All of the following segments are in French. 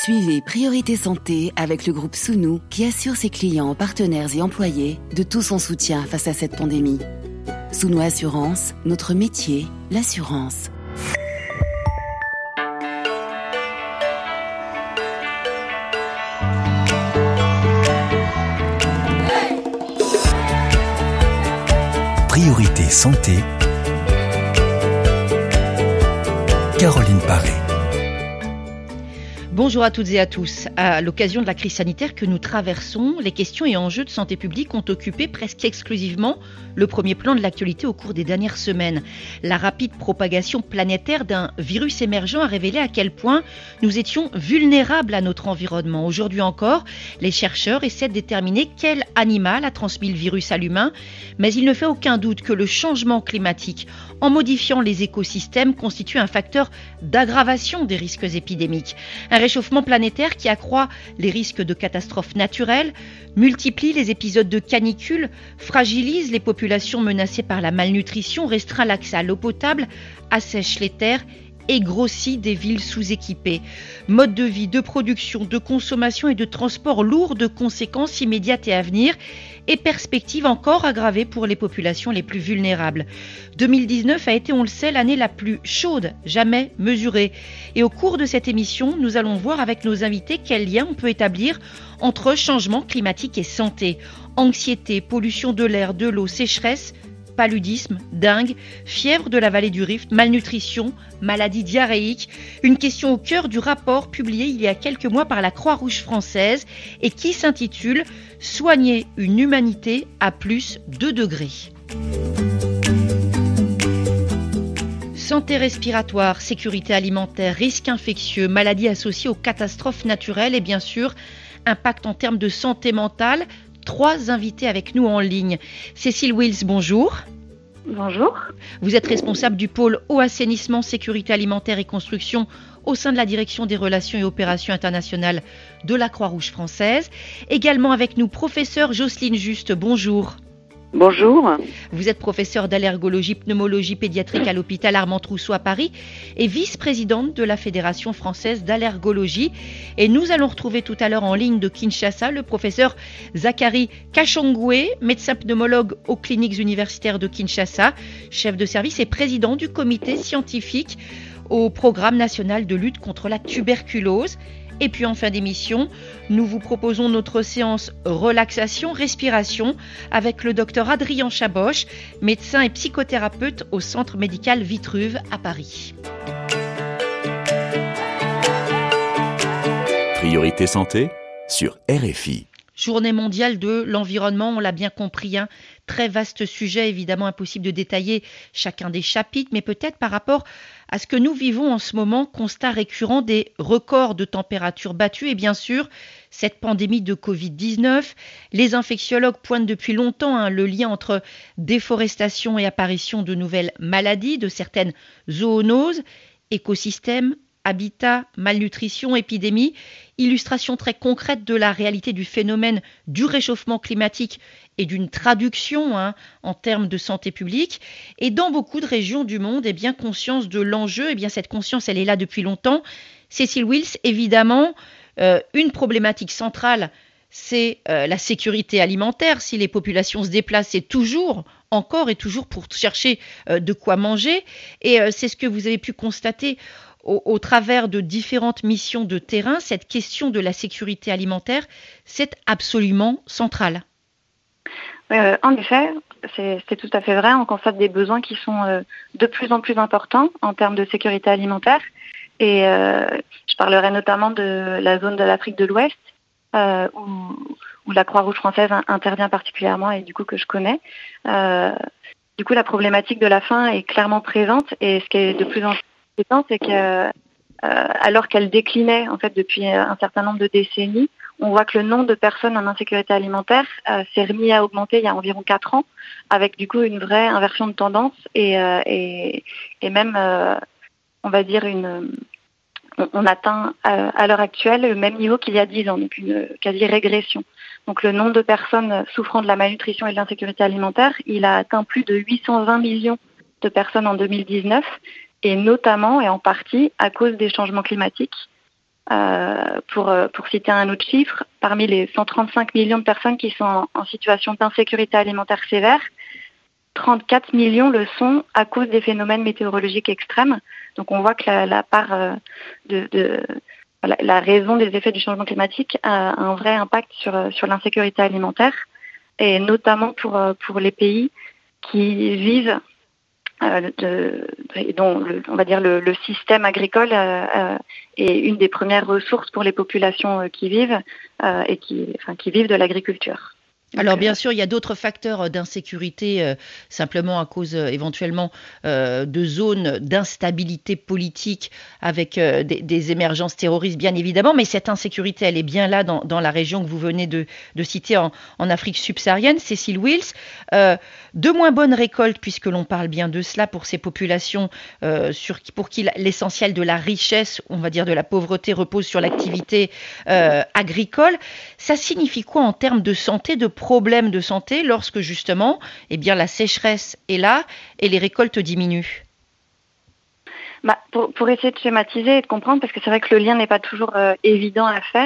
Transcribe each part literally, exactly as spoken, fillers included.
Suivez Priorité Santé avec le groupe Sounou qui assure ses clients, partenaires et employés de tout son soutien face à cette pandémie. Sounou Assurance, notre métier, l'assurance. Priorité Santé, Caroline Paré. Bonjour à toutes et à tous. À l'occasion de la crise sanitaire que nous traversons, les questions et enjeux de santé publique ont occupé presque exclusivement le premier plan de l'actualité au cours des dernières semaines. La rapide propagation planétaire d'un virus émergent a révélé à quel point nous étions vulnérables à notre environnement. Aujourd'hui encore, les chercheurs essaient de déterminer quel animal a transmis le virus à l'humain, mais il ne fait aucun doute que le changement climatique, en modifiant les écosystèmes, constitue un facteur d'aggravation des risques épidémiques. Un réchauffement planétaire qui accroît les risques de catastrophes naturelles, multiplie les épisodes de canicule, fragilise les populations menacées par la malnutrition, restreint l'accès à l'eau potable, assèche les terres et grossit des villes sous-équipées. Mode de vie, de production, de consommation et de transport lourds de conséquences immédiates et à venir, et perspectives encore aggravées pour les populations les plus vulnérables. deux mille dix-neuf a été, on le sait, l'année la plus chaude jamais mesurée. Et au cours de cette émission, nous allons voir avec nos invités quel lien on peut établir entre changement climatique et santé. Anxiété, pollution de l'air, de l'eau, sécheresse, paludisme, dengue, fièvre de la vallée du Rift, malnutrition, maladie diarrhéique. Une question au cœur du rapport publié il y a quelques mois par la Croix-Rouge française et qui s'intitule « Soigner une humanité à plus de degrés ». Santé respiratoire, sécurité alimentaire, risques infectieux, maladies associées aux catastrophes naturelles et bien sûr, impact en termes de santé mentale. Trois invités avec nous en ligne. Cécile Wills, bonjour. Bonjour. Vous êtes responsable du pôle eau, assainissement, sécurité alimentaire et construction au sein de la direction des relations et opérations internationales de la Croix-Rouge française. Également avec nous, professeur Jocelyne Juste, bonjour. Bonjour. Vous êtes professeure d'allergologie, pneumologie pédiatrique à l'hôpital Armand-Trousseau à Paris et vice-présidente de la Fédération française d'allergologie. Et nous allons retrouver tout à l'heure en ligne de Kinshasa le professeur Zachary Kachongwe, médecin pneumologue aux cliniques universitaires de Kinshasa, chef de service et président du comité scientifique au programme national de lutte contre la tuberculose. Et puis en fin d'émission, nous vous proposons notre séance relaxation, respiration avec le docteur Adrien Chaboche, médecin et psychothérapeute au centre médical Vitruve à Paris. Priorité Santé sur R F I. Journée mondiale de l'environnement, on l'a bien compris, un très vaste sujet, évidemment impossible de détailler chacun des chapitres, mais peut-être par rapport à ce que nous vivons en ce moment, constat récurrent des records de température battus et bien sûr cette pandémie de covid dix-neuf. Les infectiologues pointent depuis longtemps hein, le lien entre déforestation et apparition de nouvelles maladies, de certaines zoonoses, écosystèmes, habitat, malnutrition, épidémie, illustration très concrète de la réalité du phénomène du réchauffement climatique et d'une traduction hein, en termes de santé publique. Et dans beaucoup de régions du monde, eh bien, conscience de l'enjeu, eh bien, cette conscience, elle est là depuis longtemps. Cécile Wills, évidemment, euh, une problématique centrale, c'est euh, la sécurité alimentaire. Si les populations se déplacent, c'est toujours, encore et toujours pour chercher euh, de quoi manger. Et euh, c'est ce que vous avez pu constater Au, au travers de différentes missions de terrain, cette question de la sécurité alimentaire, c'est absolument central. Euh, en effet, c'est, c'est tout à fait vrai. On constate des besoins qui sont euh, de plus en plus importants en termes de sécurité alimentaire. Et euh, je parlerai notamment de la zone de l'Afrique de l'Ouest, euh, où, où la Croix-Rouge française intervient particulièrement et du coup que je connais. Euh, du coup, la problématique de la faim est clairement présente et ce qui est de plus en plus c'est que euh, alors qu'elle déclinait en fait depuis un certain nombre de décennies, on voit que le nombre de personnes en insécurité alimentaire euh, s'est remis à augmenter il y a environ quatre ans, avec du coup une vraie inversion de tendance et euh, et, et même euh, on va dire une on, on atteint euh, à l'heure actuelle le même niveau qu'il y a dix ans, donc une quasi régression. Donc le nombre de personnes souffrant de la malnutrition et de l'insécurité alimentaire, il a atteint plus de huit cent vingt millions de personnes en deux mille dix-neuf. Et notamment et en partie à cause des changements climatiques, euh, pour, euh, pour citer un autre chiffre, parmi les cent trente-cinq millions de personnes qui sont en, en situation d'insécurité alimentaire sévère, trente-quatre millions le sont à cause des phénomènes météorologiques extrêmes. Donc on voit que la, la part euh, de, de la, la raison des effets du changement climatique a un vrai impact sur, sur l'insécurité alimentaire, et notamment pour, pour les pays qui vivent euh, de, de, dont le, on va dire le, le système agricole euh, euh, est une des premières ressources pour les populations euh, qui vivent euh, et qui, enfin, qui vivent de l'agriculture. Alors bien sûr, il y a d'autres facteurs d'insécurité, euh, simplement à cause euh, éventuellement euh, de zones d'instabilité politique avec euh, des, des émergences terroristes, bien évidemment, mais cette insécurité, elle est bien là dans, dans la région que vous venez de, de citer en, en Afrique subsaharienne. Cécile Wills, euh, de moins bonnes récoltes, puisque l'on parle bien de cela pour ces populations euh, sur, pour qui l'essentiel de la richesse, on va dire de la pauvreté, repose sur l'activité euh, agricole. Ça signifie quoi en termes de santé, de problèmes de santé lorsque justement eh bien, la sécheresse est là et les récoltes diminuent? Bah, pour, pour essayer de schématiser et de comprendre, parce que c'est vrai que le lien n'est pas toujours euh, évident à faire,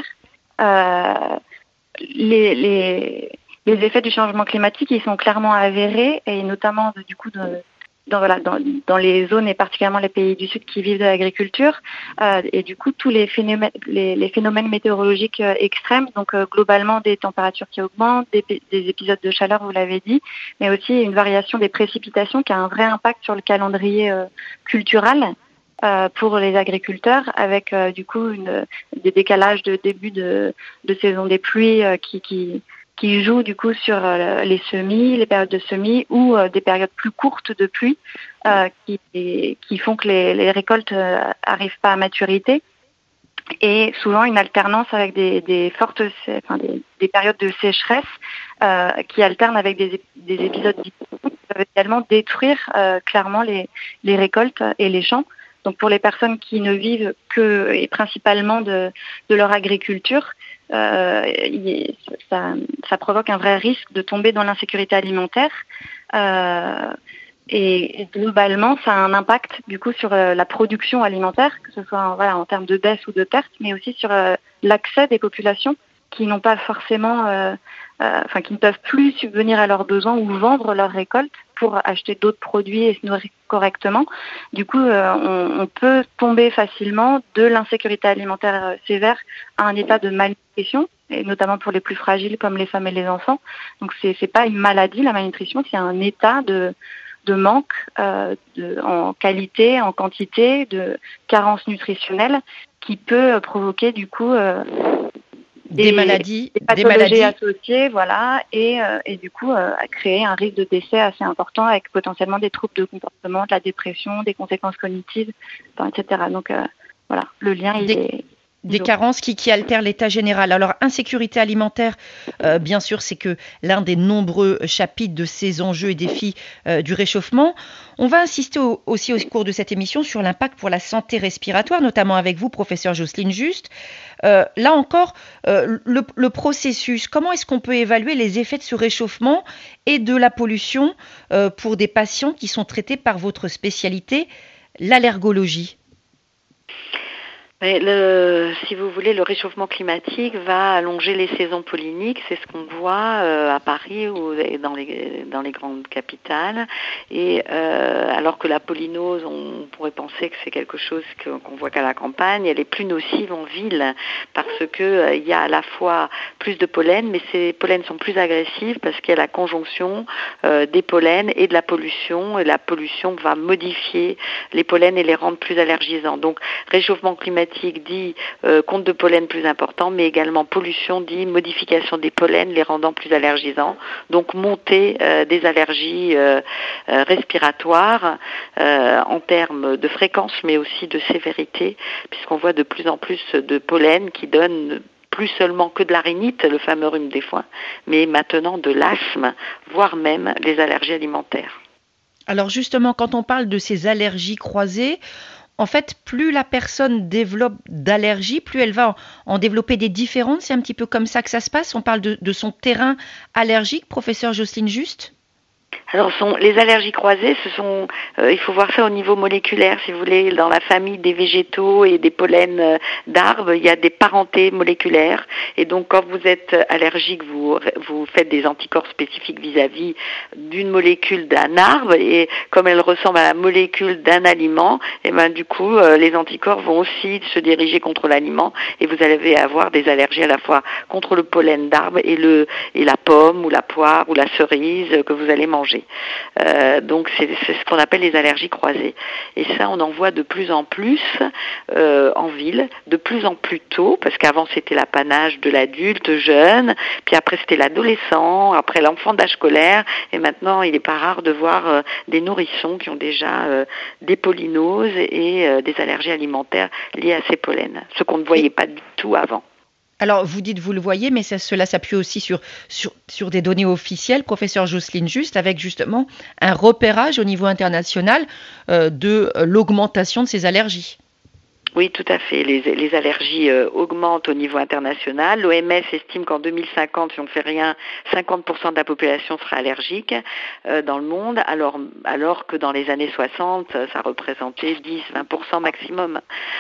euh, les, les, les effets du changement climatique, ils sont clairement avérés, et notamment du coup de, dans, voilà, dans, dans les zones et particulièrement les pays du Sud qui vivent de l'agriculture, euh, et du coup tous les phénomènes, les, les phénomènes météorologiques euh, extrêmes, donc euh, globalement des températures qui augmentent, des, des épisodes de chaleur, vous l'avez dit, mais aussi une variation des précipitations qui a un vrai impact sur le calendrier euh, cultural euh, pour les agriculteurs, avec euh, du coup une, des décalages de début de, de saison des pluies euh, qui, qui qui jouent du coup sur euh, les semis, les périodes de semis, ou euh, des périodes plus courtes de pluie euh, qui, qui font que les, les récoltes euh, arrivent pas à maturité, et souvent une alternance avec des, des fortes, enfin des, des périodes de sécheresse euh, qui alternent avec des, des épisodes qui peuvent également détruire euh, clairement les, les récoltes et les champs. Donc pour les personnes qui ne vivent que et principalement de, de leur agriculture, euh, ça, ça provoque un vrai risque de tomber dans l'insécurité alimentaire. Euh, et globalement, ça a un impact du coup sur euh, la production alimentaire, que ce soit voilà, en termes de baisse ou de perte, mais aussi sur euh, l'accès des populations qui n'ont pas forcément, euh, euh, enfin qui ne peuvent plus subvenir à leurs besoins ou vendre leurs récoltes pour acheter d'autres produits et se nourrir correctement. Du coup, euh, on, on peut tomber facilement de l'insécurité alimentaire euh, sévère à un état de malnutrition, et notamment pour les plus fragiles comme les femmes et les enfants. Donc c'est c'est pas une maladie, la malnutrition, c'est un état de de manque euh, de, en qualité, en quantité, de carence nutritionnelle qui peut provoquer du coup euh, Des, des maladies, des pathologies des maladies associées, voilà, et, euh, et du coup euh, créer un risque de décès assez important avec potentiellement des troubles de comportement, de la dépression, des conséquences cognitives, enfin, et cetera. Donc euh, voilà, le lien il des... est Des carences qui, qui altèrent l'état général. Alors, insécurité alimentaire, euh, bien sûr, c'est que l'un des nombreux chapitres de ces enjeux et défis euh, du réchauffement. On va insister au, aussi au cours de cette émission sur l'impact pour la santé respiratoire, notamment avec vous, professeur Jocelyne Juste. Euh, là encore, euh, le, le processus, comment est-ce qu'on peut évaluer les effets de ce réchauffement et de la pollution euh, pour des patients qui sont traités par votre spécialité, l'allergologie? Mais le, si vous voulez, le réchauffement climatique va allonger les saisons polliniques. C'est ce qu'on voit euh, à Paris ou dans les dans les grandes capitales. Et euh, alors que la pollinose, on pourrait penser que c'est quelque chose que, qu'on voit qu'à la campagne, elle est plus nocive en ville parce que euh, il y a à la fois plus de pollen, mais ces pollens sont plus agressifs parce qu'il y a la conjonction euh, des pollens et de la pollution. Et la pollution va modifier les pollens et les rendre plus allergisants. Donc réchauffement climatique dit euh, compte de pollen plus important, mais également pollution dit modification des pollens, les rendant plus allergisants, donc montée euh, des allergies euh, euh, respiratoires euh, en termes de fréquence, mais aussi de sévérité, puisqu'on voit de plus en plus de pollen qui donnent plus seulement que de la rhinite, le fameux rhume des foins, mais maintenant de l'asthme, voire même les allergies alimentaires. Alors justement, quand on parle de ces allergies croisées, en fait, plus la personne développe d'allergies, plus elle va en, en développer des différentes. C'est un petit peu comme ça que ça se passe. On parle de, de son terrain allergique, professeur Jocelyne Juste? Alors, sont, les allergies croisées, ce sont, euh, il faut voir ça au niveau moléculaire, si vous voulez. Dans la famille des végétaux et des pollens euh, d'arbres, il y a des parentés moléculaires. Et donc, quand vous êtes allergique, vous, vous faites des anticorps spécifiques vis-à-vis d'une molécule d'un arbre. Et comme elle ressemble à la molécule d'un aliment, et ben du coup, euh, les anticorps vont aussi se diriger contre l'aliment. Et vous allez avoir des allergies à la fois contre le pollen d'arbre et le et la pomme ou la poire ou la cerise que vous allez manger. Euh, donc c'est, c'est ce qu'on appelle les allergies croisées. Et ça, on en voit de plus en plus euh, en ville, de plus en plus tôt, parce qu'avant c'était l'apanage de l'adulte jeune, puis après c'était l'adolescent, après l'enfant d'âge scolaire, et maintenant il n'est pas rare de voir euh, des nourrissons qui ont déjà euh, des pollinoses et euh, des allergies alimentaires liées à ces pollens, ce qu'on ne voyait pas du tout avant. Alors, vous dites, vous le voyez, mais ça, cela s'appuie aussi sur, sur, sur des données officielles, professeur Jocelyne Juste, avec justement un repérage au niveau international euh, de euh, l'augmentation de ces allergies. Oui, tout à fait. Les, les allergies euh, augmentent au niveau international. L'O M S estime qu'en deux mille cinquante, si on ne fait rien, cinquante pour cent de la population sera allergique euh, dans le monde, alors, alors que dans les années soixante, ça représentait dix à vingt pour cent maximum.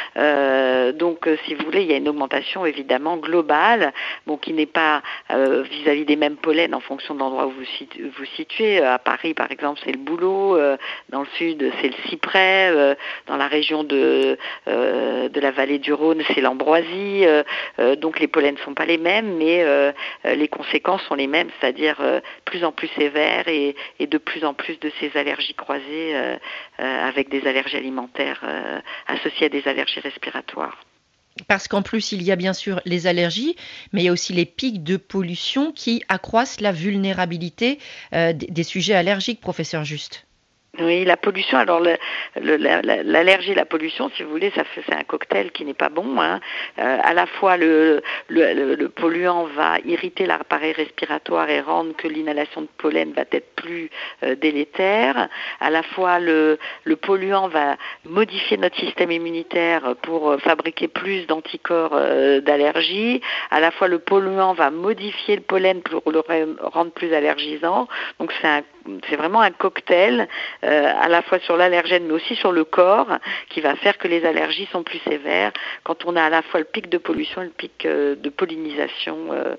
Euh, donc, euh, si vous voulez, il y a une augmentation évidemment globale, bon, qui n'est pas euh, vis-à-vis des mêmes pollens en fonction de l'endroit où vous situ- vous situez. À Paris, par exemple, c'est le bouleau. Euh, dans le sud, c'est le cyprès. Euh, dans la région de... Euh, de la vallée du Rhône, c'est l'ambroisie, euh, euh, donc les pollens ne sont pas les mêmes, mais euh, les conséquences sont les mêmes, c'est-à-dire euh, plus en plus sévères et, et de plus en plus de ces allergies croisées euh, euh, avec des allergies alimentaires euh, associées à des allergies respiratoires. Parce qu'en plus, il y a bien sûr les allergies, mais il y a aussi les pics de pollution qui accroissent la vulnérabilité euh, des, des sujets allergiques, professeur Juste. Oui, la pollution, alors le, le, la, l'allergie et la pollution, si vous voulez, ça fait, c'est un cocktail qui n'est pas bon. Hein. Euh, à la fois, le, le, le, le polluant va irriter l'appareil respiratoire et rendre que l'inhalation de pollen va être plus euh, délétère. À la fois, le, le polluant va modifier notre système immunitaire pour euh, fabriquer plus d'anticorps euh, d'allergie. À la fois, le polluant va modifier le pollen pour le rendre plus allergisant. Donc, c'est, un, c'est vraiment un cocktail Euh, à la fois sur l'allergène mais aussi sur le corps qui va faire que les allergies sont plus sévères quand on a à la fois le pic de pollution et le pic euh, de pollinisation euh,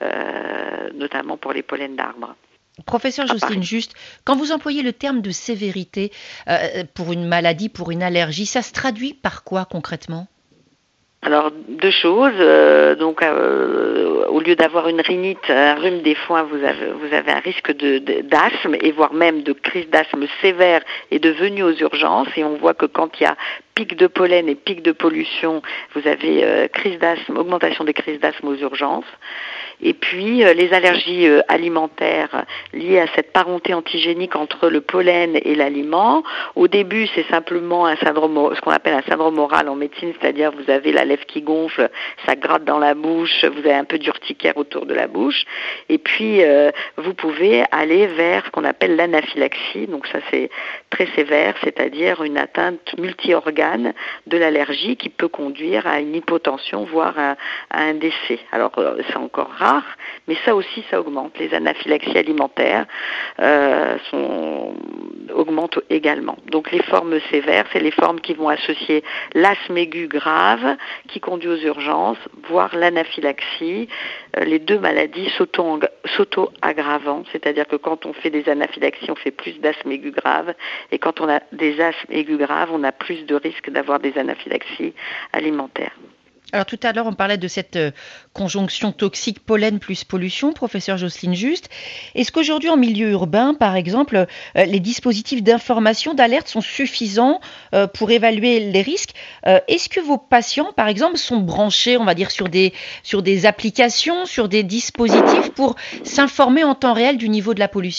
euh, notamment pour les pollens d'arbres. Professeur Jocelyne Juste, quand vous employez le terme de sévérité euh, pour une maladie, pour une allergie, ça se traduit par quoi concrètement ? Alors, deux choses. Euh, donc, euh, au lieu d'avoir une rhinite, un rhume des foins, vous avez, vous avez un risque de, de, d'asthme et voire même de crise d'asthme sévère et de venue aux urgences. Et on voit que quand il y a pic de pollen et pic de pollution, vous avez euh, crise d'asthme, augmentation des crises d'asthme aux urgences. Et puis, euh, les allergies euh, alimentaires liées à cette parenté antigénique entre le pollen et l'aliment. Au début, c'est simplement un syndrome, ce qu'on appelle un syndrome oral en médecine, c'est-à-dire vous avez la lèvre qui gonfle, ça gratte dans la bouche, vous avez un peu d'urticaire autour de la bouche. Et puis, euh, vous pouvez aller vers ce qu'on appelle l'anaphylaxie. Donc ça, c'est très sévère, c'est-à-dire une atteinte multi-organe de l'allergie qui peut conduire à une hypotension, voire à, à un décès. Alors, euh, c'est encore rare, mais ça aussi, ça augmente. Les anaphylaxies alimentaires euh, sont, augmentent également. Donc les formes sévères, c'est les formes qui vont associer l'asthme aigu grave, qui conduit aux urgences, voire l'anaphylaxie, euh, les deux maladies s'auto, s'auto-aggravant, c'est-à-dire que quand on fait des anaphylaxies, on fait plus d'asthme aigu grave, et quand on a des asthmes aigus graves, on a plus de risques d'avoir des anaphylaxies alimentaires. Alors tout à l'heure, on parlait de cette euh, conjonction toxique pollen plus pollution, professeur Jocelyne Juste. Est-ce qu'aujourd'hui, en milieu urbain, par exemple, euh, les dispositifs d'information, d'alerte sont suffisants euh, pour évaluer les risques ? euh, Est-ce que vos patients, par exemple, sont branchés, on va dire, sur des, sur des applications, sur des dispositifs pour s'informer en temps réel du niveau de la pollution ?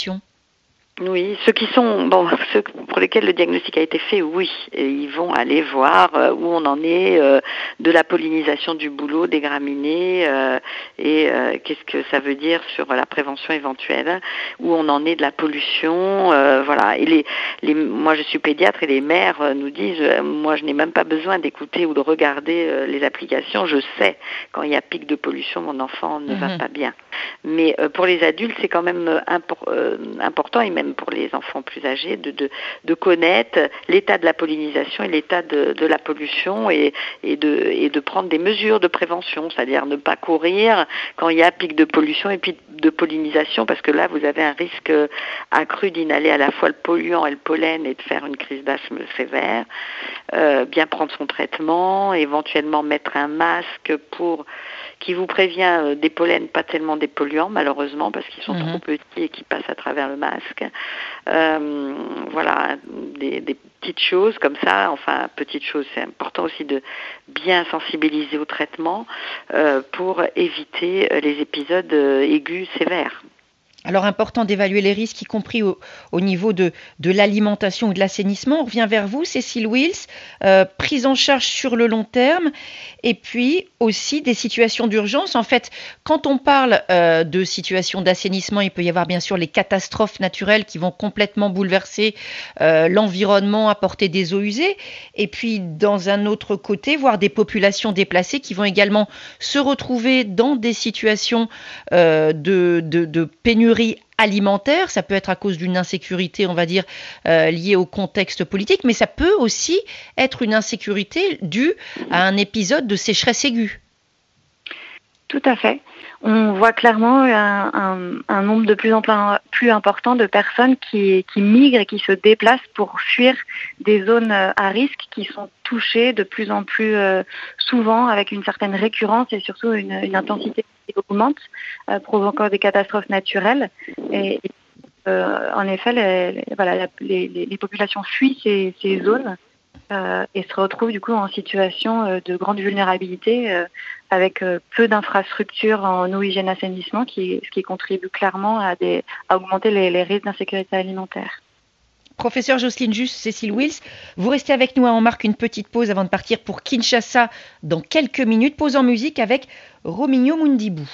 Oui, ceux qui sont, bon, ceux pour lesquels le diagnostic a été fait, oui, et ils vont aller voir euh, où on en est euh, de la pollinisation du bouleau, des graminées, euh, et euh, qu'est-ce que ça veut dire sur la prévention éventuelle, où on en est de la pollution, euh, voilà. Et les, les, moi je suis pédiatre et les mères euh, nous disent, euh, moi je n'ai même pas besoin d'écouter ou de regarder euh, les applications, je sais quand il y a pic de pollution, mon enfant ne mmh. va pas bien. Mais euh, pour les adultes, c'est quand même impor- euh, important et même même pour les enfants plus âgés, de, de, de connaître l'état de la pollinisation et l'état de, de la pollution et, et, de, et de prendre des mesures de prévention, c'est-à-dire ne pas courir quand il y a pic de pollution et pic de pollinisation, parce que là, vous avez un risque accru d'inhaler à la fois le polluant et le pollen et de faire une crise d'asthme sévère. Euh, bien prendre son traitement, éventuellement mettre un masque pour qui vous prévient des pollens, pas tellement des polluants malheureusement parce qu'ils sont mmh. trop petits et qui passent à travers le masque. Euh, voilà, des, des petites choses comme ça. Enfin, petites choses, c'est important aussi de bien sensibiliser au traitement euh, pour éviter les épisodes aigus sévères. Alors, important d'évaluer les risques, y compris au, au niveau de, de l'alimentation ou de l'assainissement. On revient vers vous, Cécile Wills, euh, prise en charge sur le long terme et puis aussi des situations d'urgence. En fait, quand on parle euh, de situations d'assainissement, il peut y avoir bien sûr les catastrophes naturelles qui vont complètement bouleverser euh, l'environnement, apporter des eaux usées. Et puis, dans un autre côté, voir des populations déplacées qui vont également se retrouver dans des situations euh, de, de, de pénurie alimentaire. Ça peut être à cause d'une insécurité, on va dire, euh, liée au contexte politique, mais ça peut aussi être une insécurité due à un épisode de sécheresse aiguë. Tout à fait. On voit clairement un, un, un nombre de plus en plus important de personnes qui, qui migrent et qui se déplacent pour fuir des zones à risque qui sont touchées de plus en plus euh, souvent avec une certaine récurrence et surtout une, une intensité qui augmente, euh, provoquant des catastrophes naturelles. Et, euh, en effet, les, les, voilà, les, les, les populations fuient ces, ces zones euh, et se retrouvent du coup en situation euh, de grande vulnérabilité euh, avec euh, peu d'infrastructures en eau, hygiène, assainissement, qui, ce qui contribue clairement à, des, à augmenter les, les risques d'insécurité alimentaire. Professeur Jocelyne Juste, Cécile Wills, vous restez avec nous. On marque une petite pause avant de partir pour Kinshasa dans quelques minutes. Pause en musique avec Romigno Mundibou.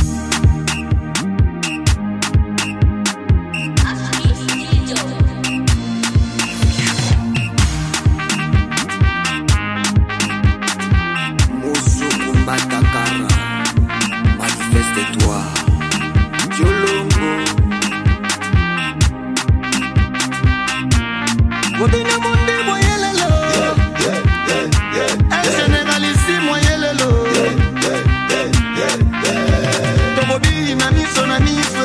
Manifeste-toi, Diolongo. Wodina monde moyelelo, el Sénégalisi moyelelo. Tobobi na miso na miso,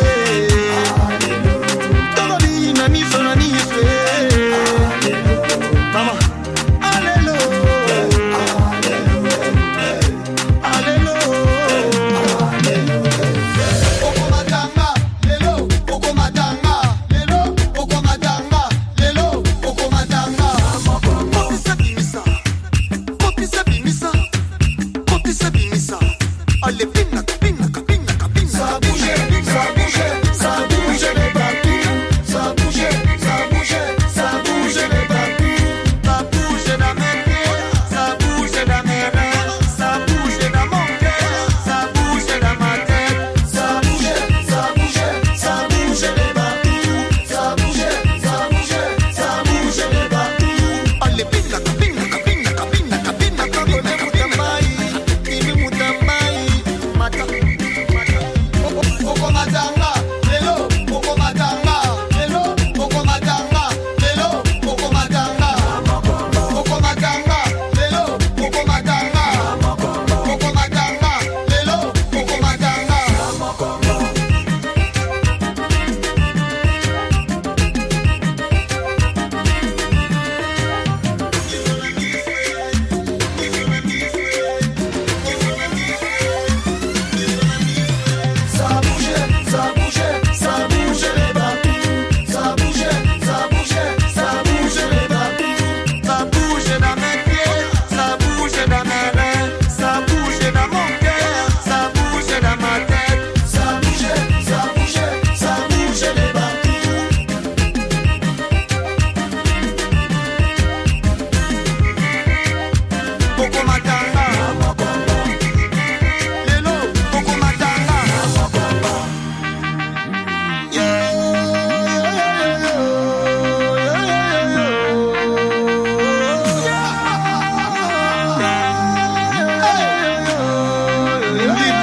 Tobobi na miso na miso. Mama, alelo, alelo.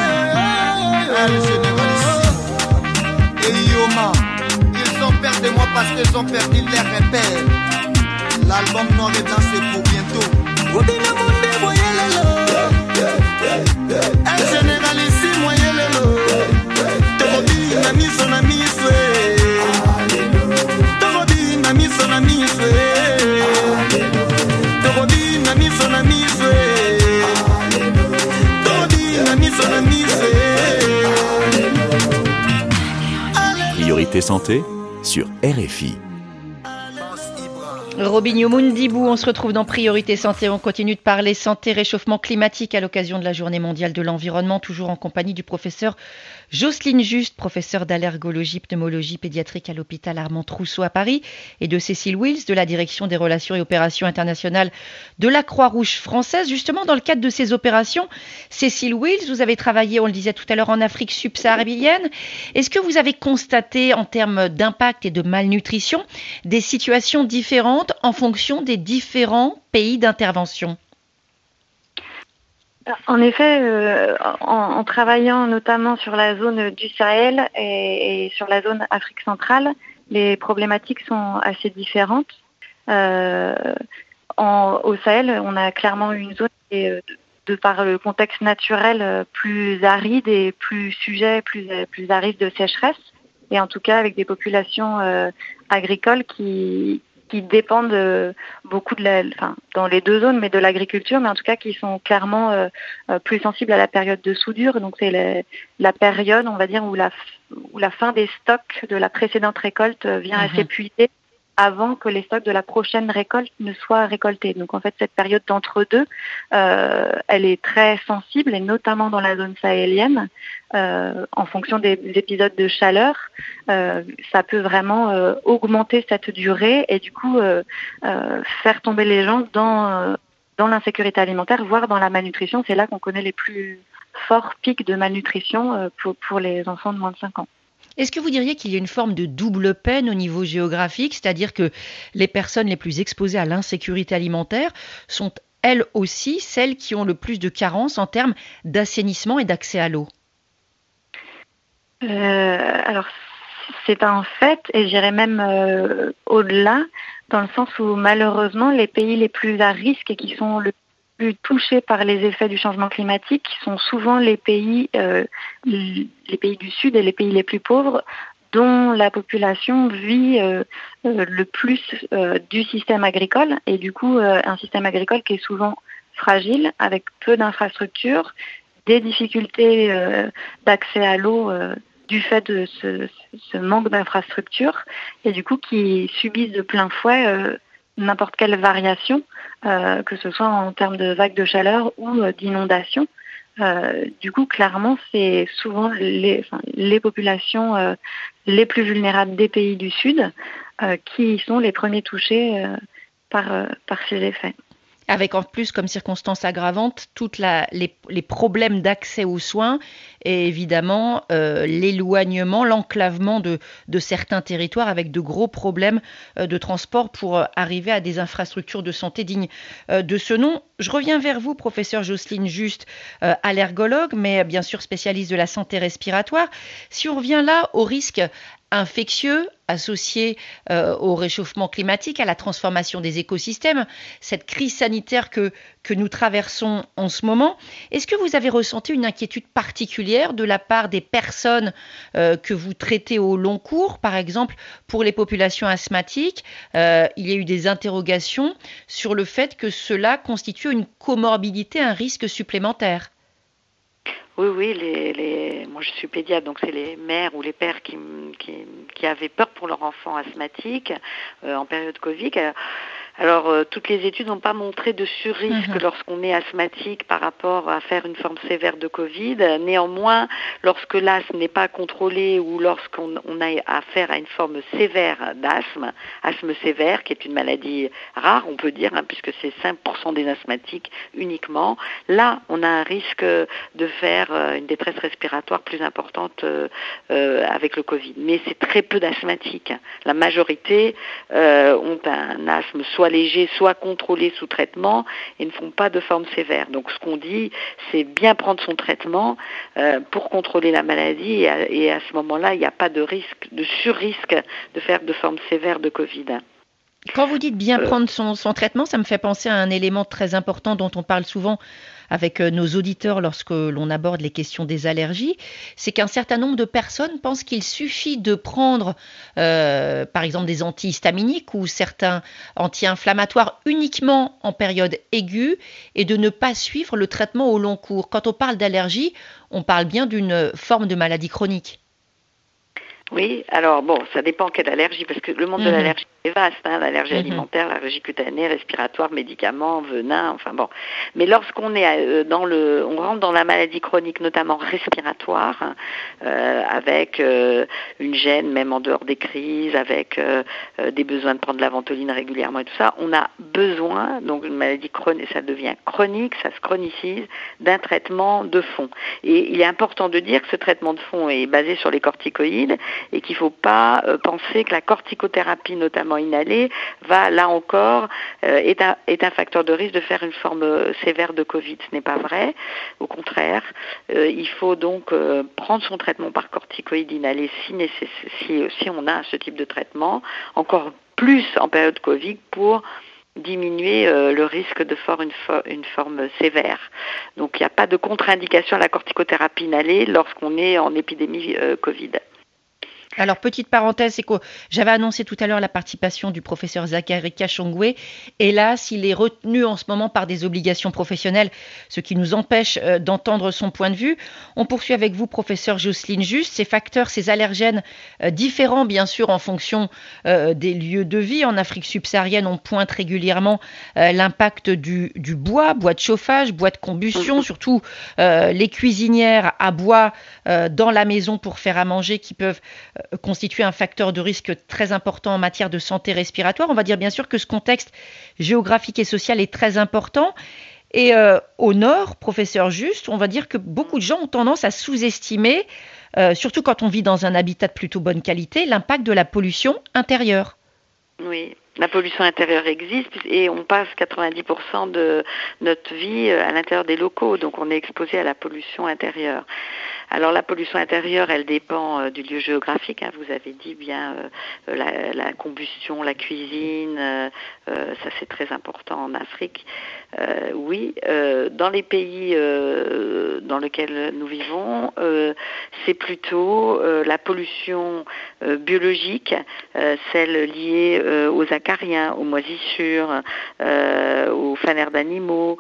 Ils ont peur de moi. parce qu'ils ont perdu les repères. L'album Noir et Blanc c'est pour bientôt. Robin Monde, voyez le lot. Un général ici, voyez le lot. Tobobi, Nami, son ami, souhait. Tobobi, Nami, son ami, souhait. Tobobi, Nami, son ami, souhait. Tobobi, Nami, son ami, souhait. Priorité santé sur R F I. Robinho Mundibou, on se retrouve dans Priorité Santé. On continue de parler santé, réchauffement climatique à l'occasion de la Journée mondiale de l'environnement, toujours en compagnie du professeur Jocelyne Juste, professeure d'allergologie, pneumologie pédiatrique à l'hôpital Armand-Trousseau à Paris, et de Cécile Wills, de la direction des relations et opérations internationales de la Croix-Rouge française. Justement, dans le cadre de ces opérations, Cécile Wills, vous avez travaillé, on le disait tout à l'heure, en Afrique subsaharienne. Est-ce que vous avez constaté, en termes d'impact et de malnutrition, des situations différentes en fonction des différents pays d'intervention? En effet, euh, en, en travaillant notamment sur la zone du Sahel et, et sur la zone Afrique centrale, les problématiques sont assez différentes. Euh, en, au Sahel, on a clairement une zone qui est, de, de par le contexte naturel, plus aride et plus sujet, plus, plus à risque de sécheresse, et en tout cas avec des populations euh, agricoles qui qui dépendent euh, beaucoup de la, enfin, dans les deux zones, mais de l'agriculture, mais en tout cas qui sont clairement euh, euh, plus sensibles à la période de soudure. Donc c'est la, la période, on va dire, où la, où la fin des stocks de la précédente récolte vient mmh. à s'épuiser avant que les stocks de la prochaine récolte ne soient récoltés. Donc en fait, cette période d'entre-deux, euh, elle est très sensible, et notamment dans la zone sahélienne, euh, en fonction des épisodes de chaleur, euh, ça peut vraiment euh, augmenter cette durée et du coup euh, euh, faire tomber les gens dans, euh, dans l'insécurité alimentaire, voire dans la malnutrition. C'est là qu'on connaît les plus forts pics de malnutrition euh, pour, pour les enfants de moins de cinq ans. Est-ce que vous diriez qu'il y a une forme de double peine au niveau géographique, c'est-à-dire que les personnes les plus exposées à l'insécurité alimentaire sont elles aussi celles qui ont le plus de carences en termes d'assainissement et d'accès à l'eau? euh, Alors, c'est un fait, et j'irais même euh, au-delà, dans le sens où malheureusement, les pays les plus à risque et qui sont le plus touchés par les effets du changement climatique sont souvent les pays, euh, les pays du Sud et les pays les plus pauvres, dont la population vit euh, euh, le plus euh, du système agricole, et du coup euh, un système agricole qui est souvent fragile, avec peu d'infrastructures, des difficultés euh, d'accès à l'eau euh, du fait de ce, ce manque d'infrastructures, et du coup qui subissent de plein fouet euh, n'importe quelle variation, euh, que ce soit en termes de vagues de chaleur ou euh, d'inondations. Euh, du coup, clairement, c'est souvent les, enfin, les populations euh, les plus vulnérables des pays du Sud euh, qui sont les premiers touchés euh, par, euh, par ces effets. Avec en plus comme circonstance aggravante toutes les, les problèmes d'accès aux soins et évidemment euh, l'éloignement, l'enclavement de, de certains territoires avec de gros problèmes euh, de transport pour euh, arriver à des infrastructures de santé dignes euh, de ce nom. Je reviens vers vous, professeur Jocelyne Juste, euh, allergologue, mais bien sûr spécialiste de la santé respiratoire. Si on revient là au risque infectieux associés euh, au réchauffement climatique, à la transformation des écosystèmes, cette crise sanitaire que, que nous traversons en ce moment. Est-ce que vous avez ressenti une inquiétude particulière de la part des personnes euh, que vous traitez au long cours? Par exemple, pour les populations asthmatiques, euh, il y a eu des interrogations sur le fait que cela constitue une comorbidité, un risque supplémentaire. Oui, oui, les, les... moi je suis pédiatre, donc c'est les mères ou les pères qui, qui, qui avaient peur pour leur enfant asthmatique euh, en période Covid. Alors, euh, toutes les études n'ont pas montré de surrisque mmh. lorsqu'on est asthmatique par rapport à faire une forme sévère de Covid. Néanmoins, lorsque l'asthme n'est pas contrôlé ou lorsqu'on on a affaire à une forme sévère d'asthme, asthme sévère, qui est une maladie rare, on peut dire, hein, puisque c'est cinq pour cent des asthmatiques uniquement, là, on a un risque de faire euh, une détresse respiratoire plus importante euh, euh, avec le Covid. Mais c'est très peu d'asthmatiques. La majorité euh, ont un asthme soit soit légers, soit contrôlés sous traitement et ne font pas de forme sévère. Donc ce qu'on dit, c'est bien prendre son traitement euh, pour contrôler la maladie et à, et à ce moment-là, il n'y a pas de risque, de sur-risque de faire de forme sévère de Covid. Quand vous dites bien prendre son, son traitement, ça me fait penser à un élément très important dont on parle souvent avec nos auditeurs lorsque l'on aborde les questions des allergies, c'est qu'un certain nombre de personnes pensent qu'il suffit de prendre euh, par exemple des antihistaminiques ou certains anti-inflammatoires uniquement en période aiguë et de ne pas suivre le traitement au long cours. Quand on parle d'allergie, on parle bien d'une forme de maladie chronique. Oui, alors bon, ça dépend quelle allergie, parce que le monde mmh. de l'allergie est vaste, hein, l'allergie mmh. alimentaire, l'allergie cutanée, respiratoire, médicaments, venin, enfin bon. Mais lorsqu'on est dans le, on rentre dans la maladie chronique, notamment respiratoire, euh, avec euh, une gêne, même en dehors des crises, avec euh, des besoins de prendre de la ventoline régulièrement et tout ça, on a besoin, donc une maladie chronique, ça devient chronique, ça se chronicise, d'un traitement de fond. Et il est important de dire que ce traitement de fond est basé sur les corticoïdes, et qu'il ne faut pas euh, penser que la corticothérapie, notamment inhalée, va, là encore, euh, est, un, est un facteur de risque de faire une forme euh, sévère de Covid. Ce n'est pas vrai. Au contraire, euh, il faut donc euh, prendre son traitement par corticoïde inhalé si, nécess- si, si on a ce type de traitement, encore plus en période Covid pour diminuer euh, le risque de faire une, fo- une forme sévère. Donc il n'y a pas de contre-indication à la corticothérapie inhalée lorsqu'on est en épidémie euh, Covid. Alors, petite parenthèse, c'est que j'avais annoncé tout à l'heure la participation du professeur Zachary Kachongwe. Hélas, il est retenu en ce moment par des obligations professionnelles, ce qui nous empêche euh, d'entendre son point de vue. On poursuit avec vous, professeur Jocelyne Juste. Ces facteurs, ces allergènes euh, différents, bien sûr, en fonction euh, des lieux de vie. En Afrique subsaharienne, on pointe régulièrement euh, l'impact du, du bois, bois de chauffage, bois de combustion, surtout euh, les cuisinières à bois euh, dans la maison pour faire à manger qui peuvent euh, constituer un facteur de risque très important en matière de santé respiratoire. On va dire bien sûr que ce contexte géographique et social est très important. Et euh, au nord, professeur Juste, on va dire que beaucoup de gens ont tendance à sous-estimer, euh, surtout quand on vit dans un habitat de plutôt bonne qualité, l'impact de la pollution intérieure. Oui, la pollution intérieure existe et on passe quatre-vingt-dix pour cent de notre vie à l'intérieur des locaux, donc on est exposé à la pollution intérieure. Alors la pollution intérieure, elle dépend euh, du lieu géographique, hein, vous avez dit bien euh, la, la combustion, la cuisine, euh, euh, ça c'est très important en Afrique. Euh, oui, euh, dans les pays euh, dans lesquels nous vivons, euh, c'est plutôt euh, la pollution euh, biologique, euh, celle liée euh, aux acariens, aux moisissures, euh, aux fanères d'animaux,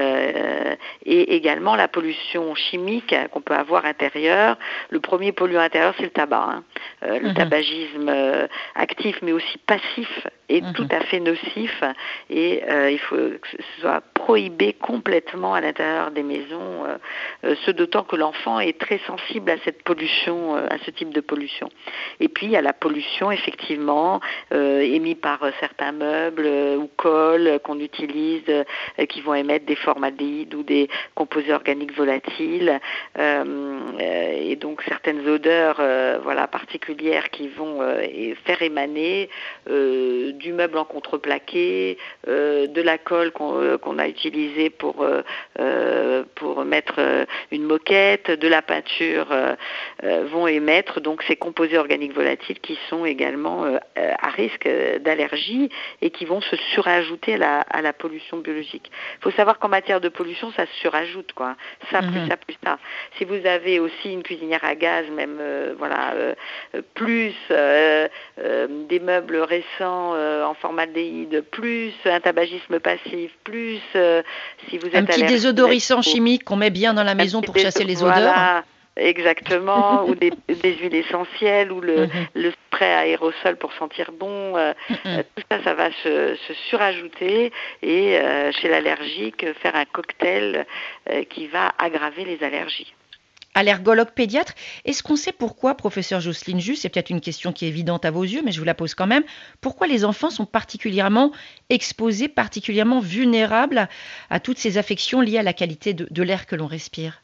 euh, et également la pollution chimique qu'on peut avoir intérieur. Le premier polluant intérieur, c'est le tabac. Hein. Euh, le mmh. tabagisme euh, actif, mais aussi passif, est mmh. tout à fait nocif et euh, il faut que ce soit prohibé complètement à l'intérieur des maisons, euh, euh, ce d'autant que l'enfant est très sensible à cette pollution, euh, à ce type de pollution. Et puis il y a la pollution effectivement euh, émise par euh, certains meubles euh, ou cols euh, qu'on utilise, euh, qui vont émettre des formaldéhydes ou des composés organiques volatiles, euh, et donc certaines odeurs, euh, voilà, particulières qui vont euh, faire émaner euh, du meuble en contreplaqué, euh, de la colle qu'on, euh, qu'on a utilisée pour euh, euh, pour mettre euh, une moquette, de la peinture, euh, euh, vont émettre donc ces composés organiques volatiles qui sont également euh, à risque d'allergie et qui vont se surajouter à la, à la pollution biologique. Il faut savoir qu'en matière de pollution, ça se surajoute, quoi. Ça, mmh. plus ça, plus ça. Si vous avez aussi une cuisinière à gaz, même euh, voilà, euh, plus euh, euh, des meubles récents euh, en formaldéhyde, plus un tabagisme passif, plus euh, si vous êtes un petit désodorisant chimique qu'on met bien dans la maison pour chasser les odeurs. Voilà. Exactement, ou des, des huiles essentielles, ou le, mm-hmm. le spray à aérosol pour sentir bon. Euh, mm-hmm. Tout ça, ça va se, se surajouter et euh, chez l'allergique, faire un cocktail euh, qui va aggraver les allergies. Allergologue pédiatre, est-ce qu'on sait pourquoi, professeur Jocelyne Juste, c'est peut-être une question qui est évidente à vos yeux, mais je vous la pose quand même, pourquoi les enfants sont particulièrement exposés, particulièrement vulnérables à, à toutes ces affections liées à la qualité de, de l'air que l'on respire ?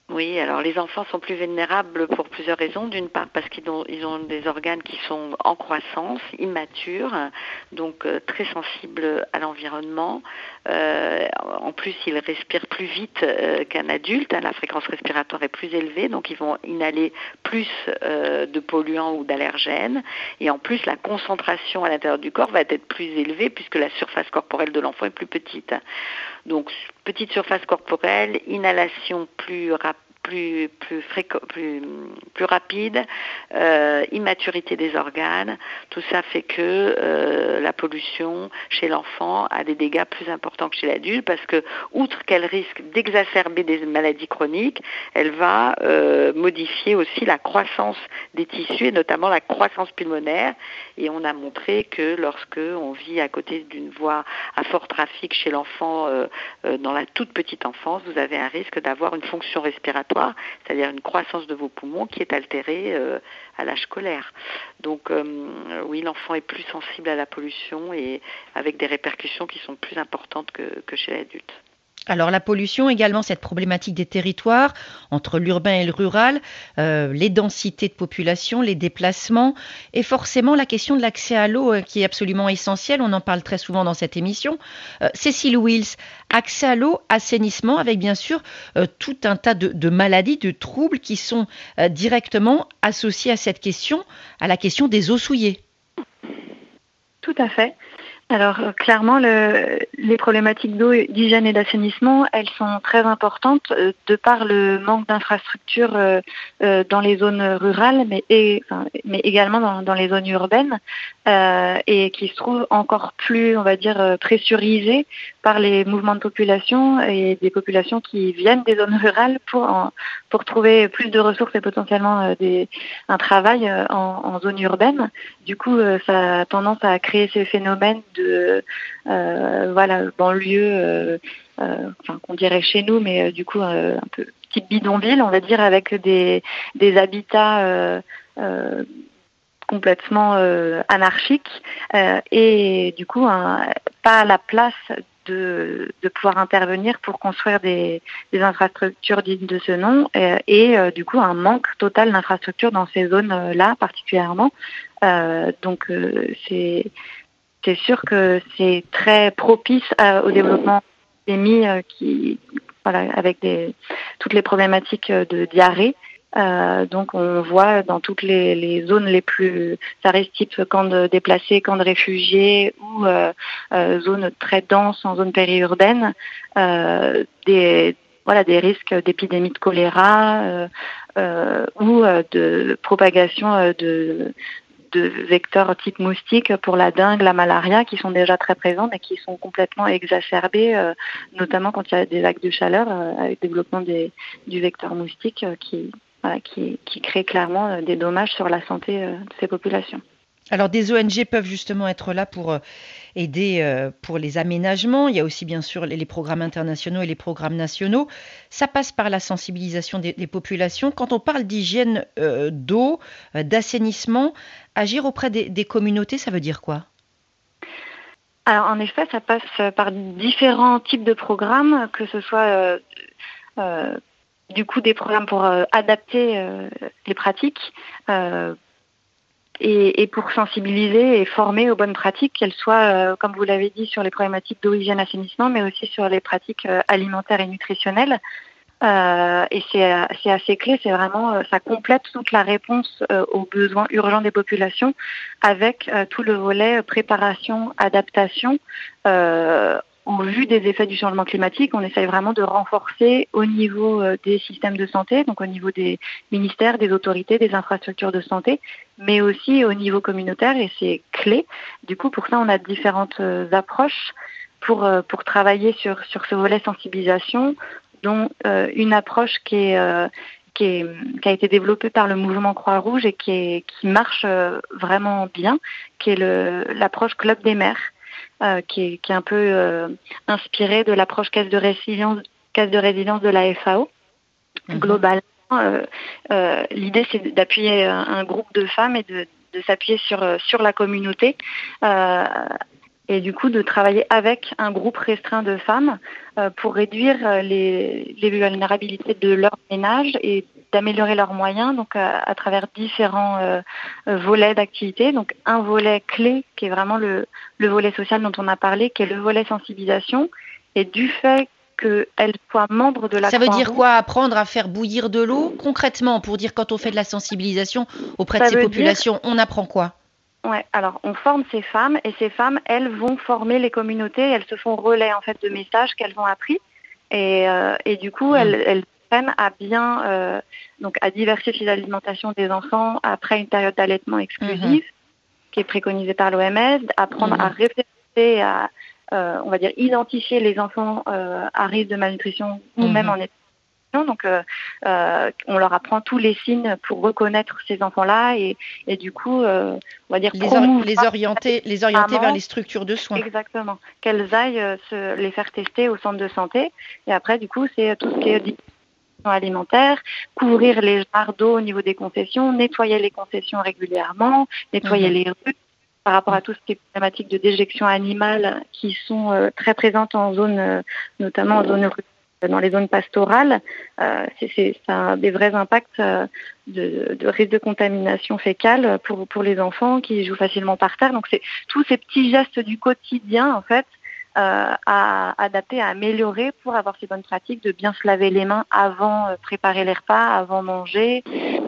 Oui, alors les enfants sont plus vulnérables pour plusieurs raisons. D'une part parce qu'ils ont, ils ont des organes qui sont en croissance, immatures, donc euh, très sensibles à l'environnement. Euh, en plus, ils respirent plus vite euh, qu'un adulte. La fréquence respiratoire est plus élevée, donc ils vont inhaler plus euh, de polluants ou d'allergènes. Et en plus, la concentration à l'intérieur du corps va être plus élevée puisque la surface corporelle de l'enfant est plus petite. Donc, petite surface corporelle, inhalation plus rapide, plus plus fréco- plus plus rapide, euh, immaturité des organes, tout ça fait que euh, la pollution chez l'enfant a des dégâts plus importants que chez l'adulte parce que outre qu'elle risque d'exacerber des maladies chroniques, elle va euh, modifier aussi la croissance des tissus et notamment la croissance pulmonaire. Et on a montré que lorsque on vit à côté d'une voie à fort trafic chez l'enfant euh, euh, dans la toute petite enfance, vous avez un risque d'avoir une fonction respiratoire, c'est-à-dire une croissance de vos poumons qui est altérée euh, à l'âge scolaire. Donc euh, oui, l'enfant est plus sensible à la pollution et avec des répercussions qui sont plus importantes que, que chez l'adulte. Alors la pollution également, cette problématique des territoires entre l'urbain et le rural, euh, les densités de population, les déplacements et forcément la question de l'accès à l'eau euh, qui est absolument essentielle, on en parle très souvent dans cette émission. Euh, Cécile Wills, accès à l'eau, assainissement avec bien sûr euh, tout un tas de, de maladies, de troubles qui sont euh, directement associés à cette question, à la question des eaux souillées. Tout à fait. Alors euh, clairement, le, les problématiques d'eau, d'hygiène et d'assainissement, elles sont très importantes euh, de par le manque d'infrastructures euh, euh, dans les zones rurales, mais, et, enfin, mais également dans, dans les zones urbaines, euh, et qui se trouvent encore plus, on va dire, euh, pressurisées par les mouvements de population et des populations qui viennent des zones rurales pour en, pour trouver plus de ressources et potentiellement euh, des, un travail euh, en, en zone urbaine. Du coup, euh, ça a tendance à créer ces phénomènes de euh, voilà banlieue, euh, euh, enfin qu'on dirait chez nous, mais euh, du coup euh, un peu type bidonville, on va dire, avec des des habitats euh, euh, complètement euh, anarchiques euh, et du coup un, pas à la place de, de pouvoir intervenir pour construire des, des infrastructures dignes de ce nom et, et euh, du coup un manque total d'infrastructures dans ces zones-là particulièrement. Euh, donc euh, c'est c'est sûr que c'est très propice à, au développement d'épidémies euh, qui voilà avec des toutes les problématiques de diarrhée. Euh, donc on voit dans toutes les, les zones les plus, ça reste type camps de déplacés, camps de réfugiés ou euh, euh, zones très denses en zone périurbaine, euh, des voilà des risques d'épidémie de choléra euh, euh, ou euh, de propagation euh, de de vecteurs type moustique pour la dengue, la malaria, qui sont déjà très présents, mais qui sont complètement exacerbés, euh, notamment quand il y a des vagues de chaleur, euh, avec le développement des, du vecteur moustique euh, qui, voilà, qui, qui crée clairement euh, des dommages sur la santé euh, de ces populations. Alors des O N G peuvent justement être là pour euh, aider euh, pour les aménagements. Il y a aussi bien sûr les, les programmes internationaux et les programmes nationaux. Ça passe par la sensibilisation des, des populations. Quand on parle d'hygiène euh, d'eau, euh, d'assainissement, agir auprès des, des communautés, ça veut dire quoi ? Alors en effet, ça passe par différents types de programmes, que ce soit euh, euh, du coup des programmes pour euh, adapter euh, les pratiques, euh, Et, et pour sensibiliser et former aux bonnes pratiques, qu'elles soient, euh, comme vous l'avez dit, sur les problématiques d'eau, hygiène, assainissement, mais aussi sur les pratiques euh, alimentaires et nutritionnelles. Euh, et c'est, c'est assez clé, c'est vraiment, euh, ça complète toute la réponse euh, aux besoins urgents des populations avec euh, tout le volet préparation, adaptation. Euh, Au vu des effets du changement climatique, on essaye vraiment de renforcer au niveau des systèmes de santé, donc au niveau des ministères, des autorités, des infrastructures de santé, mais aussi au niveau communautaire, et c'est clé. Du coup, pour ça, on a différentes approches pour, pour travailler sur, sur ce volet sensibilisation, dont euh, une approche qui est... Euh, Qui, est, qui a été développée par le mouvement Croix-Rouge et qui, est, qui marche vraiment bien, qui est le, l'approche Club des maires. Euh, qui, est, qui est un peu euh, inspiré de l'approche caisse de résilience, caisse de résilience de la F A O. Mmh. Globalement, euh, euh, l'idée c'est d'appuyer un, un groupe de femmes et de, de s'appuyer sur, sur la communauté euh, et du coup de travailler avec un groupe restreint de femmes euh, pour réduire euh, les, les vulnérabilités de leur ménage et d'améliorer leurs moyens donc à, à travers différents euh, volets d'activité. Donc un volet clé qui est vraiment le, le volet social dont on a parlé, qui est le volet sensibilisation, et du fait qu'elle soit membre de la Ça veut Croix-Rouge. dire quoi, apprendre à faire bouillir de l'eau concrètement, pour dire quand on fait de la sensibilisation auprès de Ça ces veut populations, dire... on apprend quoi? Ouais, alors on forme ces femmes et ces femmes, elles vont former les communautés, elles se font relais en fait de messages qu'elles ont appris et, euh, et du coup mmh. elles, elles prennent à bien euh, donc à diversifier l'alimentation des enfants après une période d'allaitement exclusive mmh. qui est préconisée par l'O M S, apprendre mmh. à réfléchir, à euh, on va dire identifier les enfants euh, à risque de malnutrition ou mmh. même en état. Donc, euh, euh, on leur apprend tous les signes pour reconnaître ces enfants-là et, et du coup, euh, on va dire les, or- les orienter, les orienter vers les structures de soins. Exactement. Qu'elles aillent euh, se, les faire tester au centre de santé. Et après, du coup, c'est tout ce qui est alimentaire, couvrir les jarres d'eau au niveau des concessions, nettoyer les concessions régulièrement, nettoyer mmh. les rues. Par rapport à tout ce qui est problématique de déjection animale qui sont euh, très présentes en zone, euh, notamment en zone rurale. Dans les zones pastorales, euh, c'est, c'est, ça a des vrais impacts euh, de, de risque de contamination fécale pour, pour les enfants qui jouent facilement par terre. Donc c'est tous ces petits gestes du quotidien en fait euh, à adapter, à améliorer pour avoir ces bonnes pratiques de bien se laver les mains avant euh, préparer les repas, avant manger.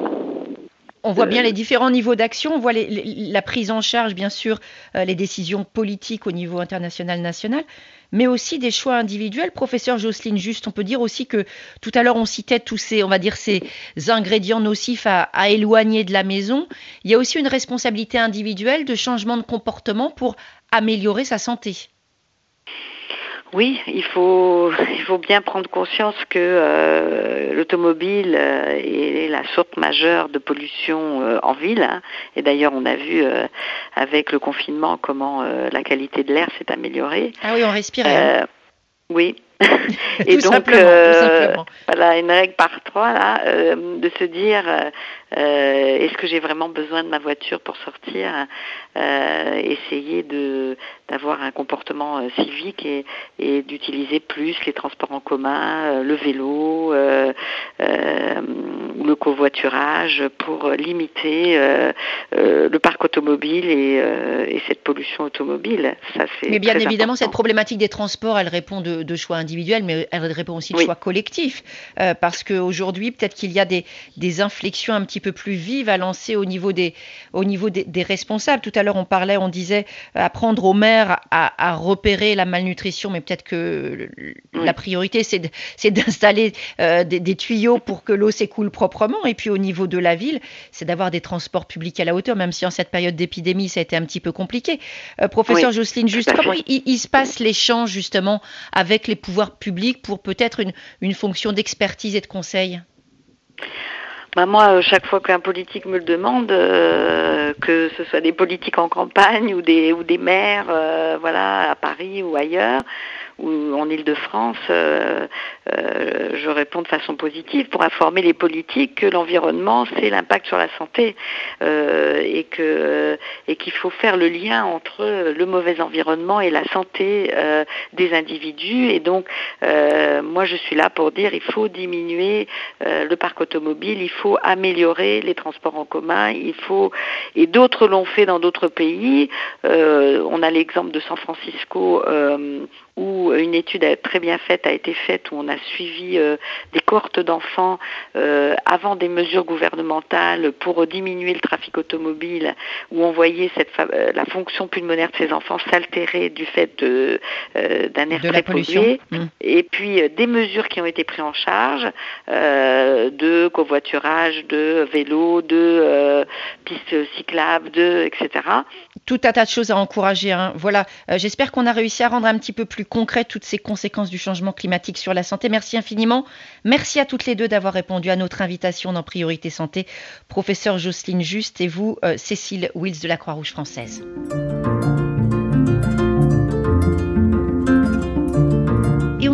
On voit bien les différents niveaux d'action, on voit les, les, la prise en charge, bien sûr, euh, les décisions politiques au niveau international, national, mais aussi des choix individuels. Professeur Jocelyne Juste, on peut dire aussi que tout à l'heure on citait tous ces, on va dire, ces ingrédients nocifs à, à éloigner de la maison. Il y a aussi une responsabilité individuelle de changement de comportement pour améliorer sa santé. Oui, il faut il faut bien prendre conscience que euh, l'automobile euh, est la source majeure de pollution euh, en ville. Hein. Et d'ailleurs, on a vu euh, avec le confinement comment euh, la qualité de l'air s'est améliorée. Ah oui, on respirait. Euh, hein. Oui. Et tout donc, simplement, euh, tout simplement. Voilà, une règle par trois là, euh, de se dire euh, est-ce que j'ai vraiment besoin de ma voiture pour sortir, euh, essayer de d'avoir un comportement euh, civique et, et d'utiliser plus les transports en commun, euh, le vélo, euh, euh, le covoiturage pour limiter euh, euh, le parc automobile et, euh, et cette pollution automobile. Ça, c'est mais bien très évidemment, important. Cette problématique des transports, elle répond de, de choix individuels, mais elle répond aussi de oui. choix collectifs, euh, parce qu'aujourd'hui, peut-être qu'il y a des, des inflexions un petit peu plus vives à lancer au niveau des, au niveau des, des responsables. Tout à l'heure, on parlait, on disait euh, apprendre aux maires à, à repérer la malnutrition, mais peut-être que oui. la priorité, c'est, de, c'est d'installer euh, des, des tuyaux pour que l'eau s'écoule proprement. Et puis au niveau de la ville, c'est d'avoir des transports publics à la hauteur, même si en cette période d'épidémie, ça a été un petit peu compliqué. Euh, professeur oui, Jocelyne Juste, comment il, il se passe l'échange justement avec les pouvoirs publics pour peut-être une, une fonction d'expertise et de conseil? Bah moi, chaque fois qu'un politique me le demande, euh, que ce soit des politiques en campagne ou des ou des maires, euh, voilà, à Paris ou ailleurs, ou en Île-de-France, euh, euh, je réponds de façon positive pour informer les politiques que l'environnement, c'est l'impact sur la santé euh, et que et qu'il faut faire le lien entre le mauvais environnement et la santé euh, des individus. Et donc, euh, moi, je suis là pour dire il faut diminuer euh, le parc automobile, il faut améliorer les transports en commun, il faut et d'autres l'ont fait dans d'autres pays. Euh, on a l'exemple de San Francisco. Euh, où une étude très bien faite a été faite, où on a suivi euh, des cohortes d'enfants euh, avant des mesures gouvernementales pour diminuer le trafic automobile, où on voyait cette fa- la fonction pulmonaire de ces enfants s'altérer du fait de, euh, d'un air de très pollué, mmh. et puis euh, des mesures qui ont été prises en charge, euh, de covoiturage, de vélo, de euh, pistes cyclables, de, et cetera. Tout un tas de choses à encourager. Hein. Voilà, euh, j'espère qu'on a réussi à rendre un petit peu plus concret toutes ces conséquences du changement climatique sur la santé. Merci infiniment. Merci à toutes les deux d'avoir répondu à notre invitation dans Priorité Santé. Professeur Jocelyne Juste et vous, euh, Cécile Wills de la Croix-Rouge française. Et on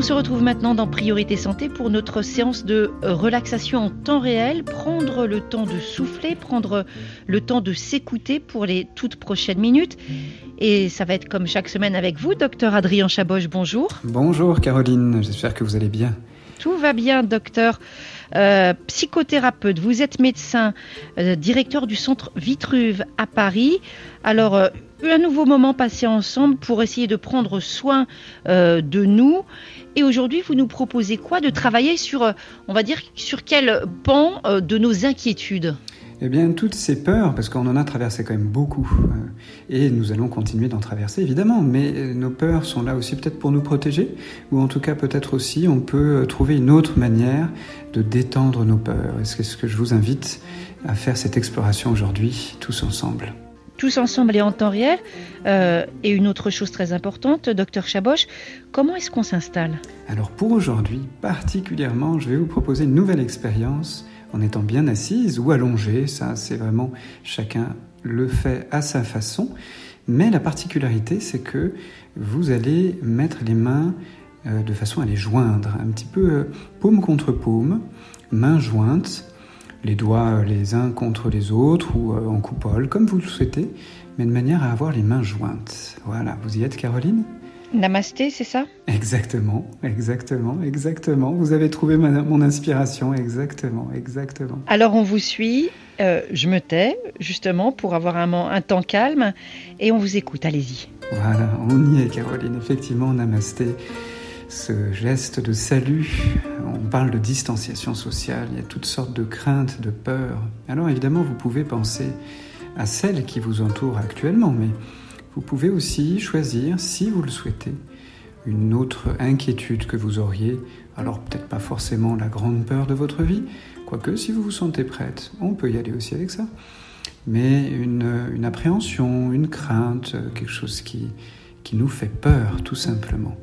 se retrouve maintenant dans Priorité Santé pour notre séance de relaxation en temps réel. Prendre le temps de souffler, prendre le temps de s'écouter pour les toutes prochaines minutes. Et ça va être comme chaque semaine avec vous, docteur Adrien Chaboche, bonjour. Bonjour Caroline, j'espère que vous allez bien. Tout va bien, docteur. Euh, psychothérapeute, vous êtes médecin, euh, directeur du centre Vitruve à Paris. Alors, euh, un nouveau moment passé ensemble pour essayer de prendre soin euh, de nous. Et aujourd'hui, vous nous proposez quoi? De travailler sur, euh, on va dire, sur quel pan euh, de nos inquiétudes? Eh bien, toutes ces peurs, parce qu'on en a traversé quand même beaucoup, euh, et nous allons continuer d'en traverser, évidemment, mais euh, nos peurs sont là aussi peut-être pour nous protéger, ou en tout cas peut-être aussi on peut euh, trouver une autre manière de détendre nos peurs. Et c'est ce que je vous invite à faire cette exploration aujourd'hui, tous ensemble. Tous ensemble et en temps réel. Euh, et une autre chose très importante, docteur Chaboche, comment est-ce qu'on s'installe? Alors pour aujourd'hui, particulièrement, je vais vous proposer une nouvelle expérience en étant bien assise ou allongée. Ça, c'est vraiment, chacun le fait à sa façon. Mais la particularité, c'est que vous allez mettre les mains euh, de façon à les joindre, un petit peu euh, paume contre paume, mains jointes, les doigts les uns contre les autres ou euh, en coupole, comme vous le souhaitez, mais de manière à avoir les mains jointes. Voilà, vous y êtes, Caroline ? Namasté, c'est ça? Exactement, exactement, exactement. Vous avez trouvé ma, mon inspiration, exactement, exactement. Alors on vous suit, euh, je me tais, justement, pour avoir un, un temps calme, et on vous écoute, allez-y. Voilà, on y est, Caroline, effectivement, namasté. Ce geste de salut, on parle de distanciation sociale, il y a toutes sortes de craintes, de peurs. Alors évidemment, vous pouvez penser à celles qui vous entourent actuellement, mais vous pouvez aussi choisir, si vous le souhaitez, une autre inquiétude que vous auriez. Alors peut-être pas forcément la grande peur de votre vie, quoique si vous vous sentez prête, on peut y aller aussi avec ça. Mais une, une appréhension, une crainte, quelque chose qui, qui nous fait peur tout simplement.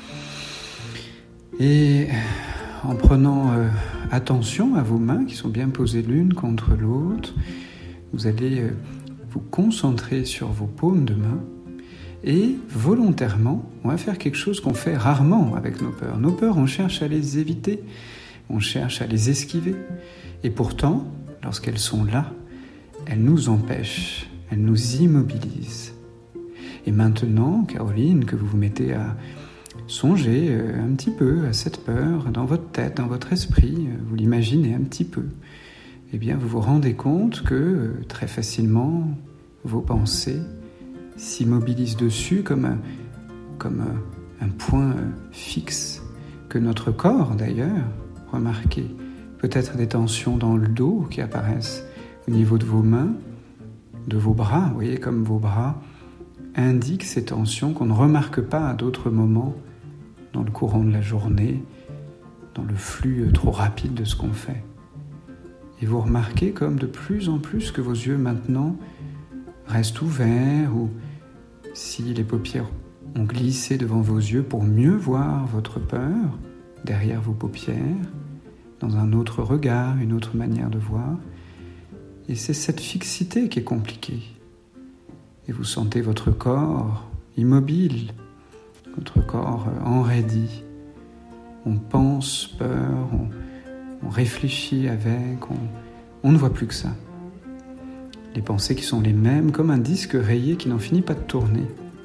Et en prenant euh, attention à vos mains qui sont bien posées l'une contre l'autre, vous allez euh, vous concentrer sur vos paumes de main et volontairement, on va faire quelque chose qu'on fait rarement avec nos peurs. Nos peurs, on cherche à les éviter, on cherche à les esquiver. Et pourtant, lorsqu'elles sont là, elles nous empêchent, elles nous immobilisent. Et maintenant, Caroline, que vous vous mettez à songez un petit peu à cette peur dans votre tête, dans votre esprit, vous l'imaginez un petit peu. Eh bien, vous vous rendez compte que très facilement, vos pensées s'immobilisent dessus comme un, comme un point fixe, que notre corps d'ailleurs, remarquez, peut-être des tensions dans le dos qui apparaissent au niveau de vos mains, de vos bras, vous voyez comme vos bras indiquent ces tensions qu'on ne remarque pas à d'autres moments dans le courant de la journée, dans le flux trop rapide de ce qu'on fait. Et vous remarquez comme de plus en plus que vos yeux maintenant restent ouverts, ou si les paupières ont glissé devant vos yeux pour mieux voir votre peur derrière vos paupières, dans un autre regard, une autre manière de voir. Et c'est cette fixité qui est compliquée. Et vous sentez votre corps immobile, votre corps enraidi. On pense peur, on, on réfléchit avec, on, on ne voit plus que ça. Les pensées qui sont les mêmes, comme un disque rayé qui n'en finit pas de tourner.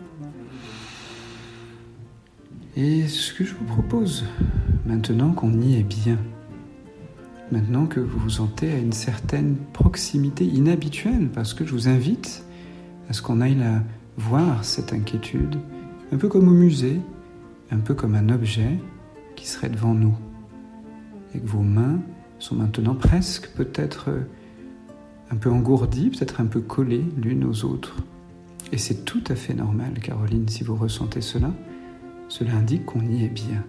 Et ce que je vous propose, maintenant qu'on y est bien, maintenant que vous vous sentez à une certaine proximité inhabituelle, parce que je vous invite à ce qu'on aille la voir, cette inquiétude, un peu comme au musée, un peu comme un objet qui serait devant nous. Et que vos mains sont maintenant presque peut-être un peu engourdies, peut-être un peu collées l'une aux autres. Et c'est tout à fait normal, Caroline, si vous ressentez cela. Cela indique qu'on y est bien.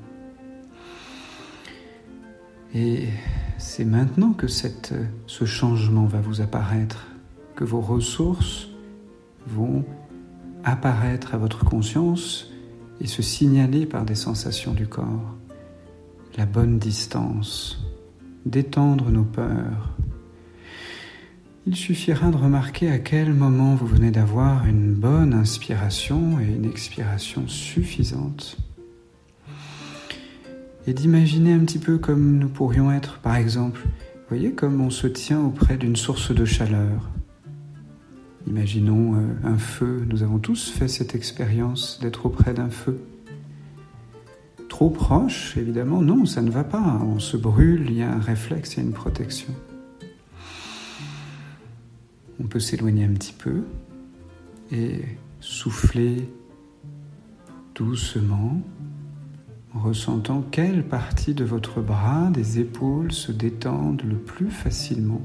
Et c'est maintenant que cette, ce changement va vous apparaître, que vos ressources vont apparaître à votre conscience et se signaler par des sensations du corps. La bonne distance, détendre nos peurs. Il suffira de remarquer à quel moment vous venez d'avoir une bonne inspiration et une expiration suffisante. et d'imaginer un petit peu comme nous pourrions être, par exemple, vous voyez, comme on se tient auprès d'une source de chaleur. Imaginons euh, un feu, nous avons tous fait cette expérience d'être auprès d'un feu. Trop proche, évidemment, non, ça ne va pas, on se brûle, il y a un réflexe, il y a une protection. On peut s'éloigner un petit peu et souffler doucement, en ressentant quelle partie de votre bras, des épaules se détendent le plus facilement.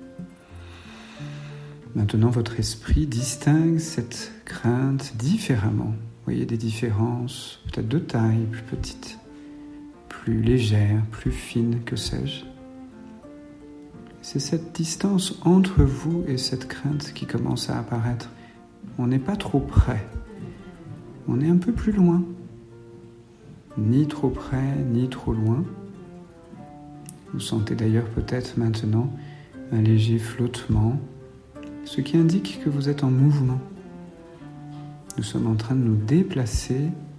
Maintenant, votre esprit distingue cette crainte différemment. Vous voyez des différences, peut-être de taille, plus petites, plus légères, plus fines, que sais-je. C'est cette distance entre vous et cette crainte qui commence à apparaître. On n'est pas trop près, on est un peu plus loin. Ni trop près, ni trop loin. Vous sentez d'ailleurs peut-être maintenant un léger flottement, ce qui indique que vous êtes en mouvement. Nous sommes en train de nous déplacer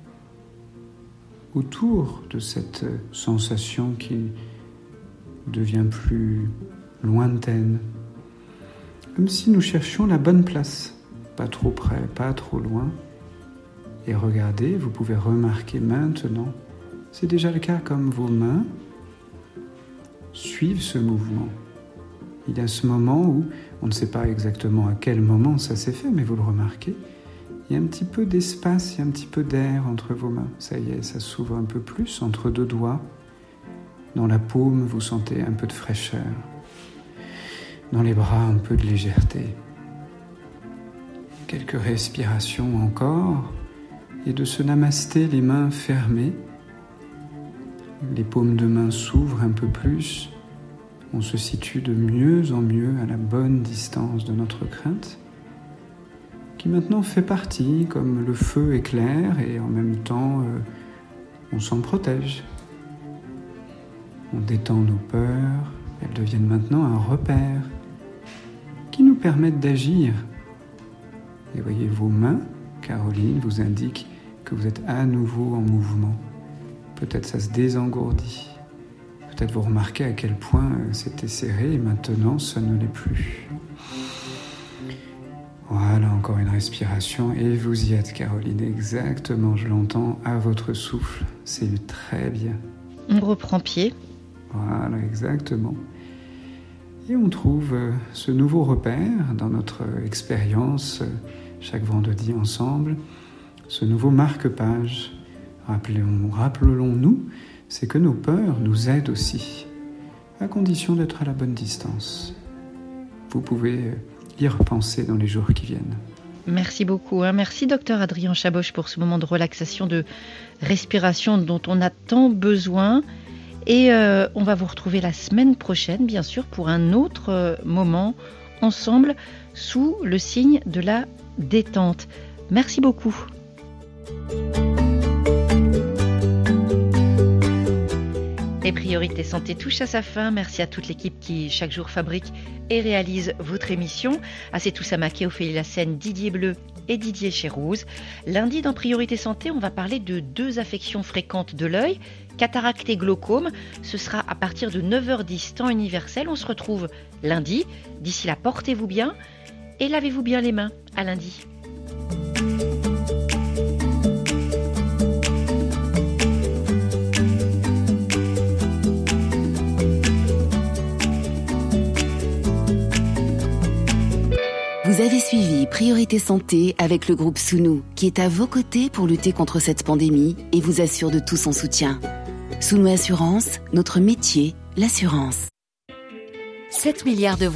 autour de cette sensation qui devient plus lointaine, comme si nous cherchions la bonne place, pas trop près, pas trop loin. Et regardez, vous pouvez remarquer maintenant, c'est déjà le cas, comme vos mains suivent ce mouvement. Il y a ce moment où, on ne sait pas exactement à quel moment ça s'est fait, mais vous le remarquez, il y a un petit peu d'espace, il y a un petit peu d'air entre vos mains. Ça y est, ça s'ouvre un peu plus entre deux doigts. Dans la paume, vous sentez un peu de fraîcheur. Dans les bras, un peu de légèreté. Quelques respirations encore. Et de ce namasté, les mains fermées, les paumes de main s'ouvrent un peu plus, on se situe de mieux en mieux à la bonne distance de notre crainte, qui maintenant fait partie, comme le feu éclaire, et en même temps, euh, on s'en protège. On détend nos peurs, elles deviennent maintenant un repère qui nous permettent d'agir. Et voyez, vos mains, Caroline, vous indiquent que vous êtes à nouveau en mouvement. Peut-être ça se désengourdit. Peut-être vous remarquez à quel point c'était serré et maintenant ça ne l'est plus. Voilà, encore une respiration et vous y êtes, Caroline, exactement, je l'entends à votre souffle. C'est très bien. On reprend pied. Voilà, exactement. Et on trouve ce nouveau repère dans notre expérience chaque vendredi ensemble. Ce nouveau marque-page, rappelons, rappelons-nous, c'est que nos peurs nous aident aussi, à condition d'être à la bonne distance. Vous pouvez y repenser dans les jours qui viennent. Merci beaucoup. Hein. Merci, docteur Adrien Chaboche, pour ce moment de relaxation, de respiration dont on a tant besoin. Et euh, on va vous retrouver la semaine prochaine, bien sûr, pour un autre euh, moment ensemble, sous le signe de la détente. Merci beaucoup. Les priorités santé touchent à sa fin. Merci à toute l'équipe qui, chaque jour, fabrique et réalise votre émission. À Setou Samaké, Ophélie Lassène, Didier Bleu et Didier Chérouz. Lundi, dans Priorité Santé, on va parler de deux affections fréquentes de l'œil, cataracte et glaucome. Ce sera à partir de neuf heures dix, temps universel. On se retrouve lundi. D'ici là, portez-vous bien et lavez-vous bien les mains. À lundi. Vous avez suivi Priorité Santé avec le groupe Sounou, qui est à vos côtés pour lutter contre cette pandémie et vous assure de tout son soutien. Sounou Assurance, notre métier, l'assurance. sept milliards de